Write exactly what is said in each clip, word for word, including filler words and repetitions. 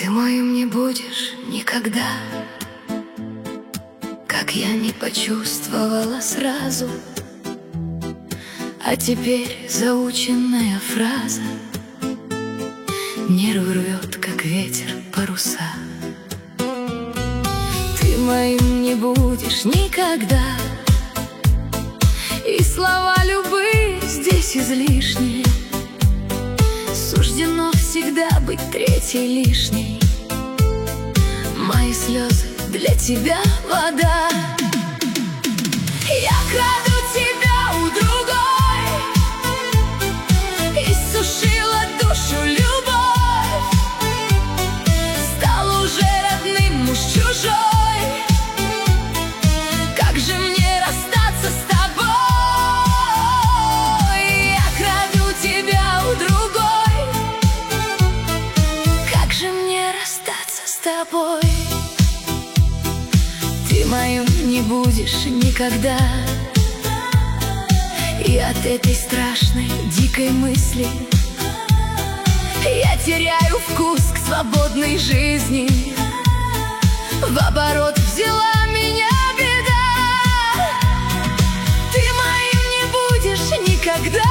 Ты моим не будешь никогда, как я не почувствовала сразу. А теперь заученная фраза нервы рвет, как ветер, паруса. Ты моим не будешь никогда, и слова любые здесь излишние. Суждено всегда быть третьей лишней. Мои слезы для тебя вода. Я краду тебя у другой, иссушила душу любовь. Стал уже родным муж чужой. Как же мне расстаться с тобой? Я краду тебя у другой. Как же мне расстаться с тобой? Ты моим не будешь никогда, и от этой страшной, дикой мысли я теряю вкус к свободной жизни. В оборот взяла меня беда. Ты моим не будешь никогда.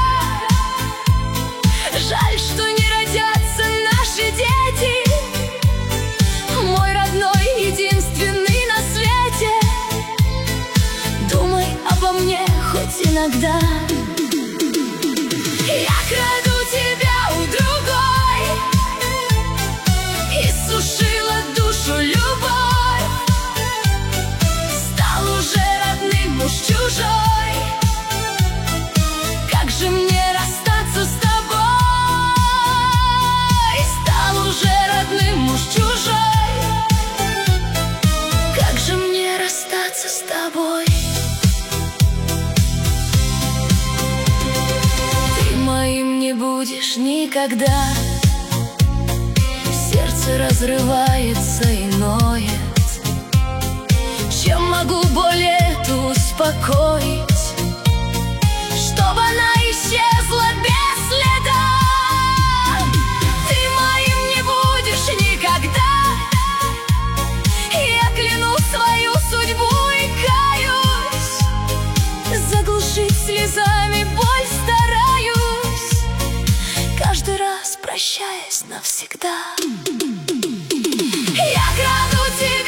Жаль, что не родятся наши дети. Мой родной, единственный на свете. Думай обо мне хоть иногда. Я краду тебя у другой, иссушила душу любовь. Стал уже родным муж чужой. Как же мне расстаться с тобой? Стал уже родным муж чужой. Как же мне расстаться с тобой? Ты моим не будешь никогда. Сердце разрывается и ноет. Чем могу боль эту успокоить, чтобы она исчезла без следа? Ты моим не будешь никогда. Я кляну свою судьбу и каюсь. Заглушить слезами боль стараюсь, каждый раз прощаясь навсегда. Я краду тебя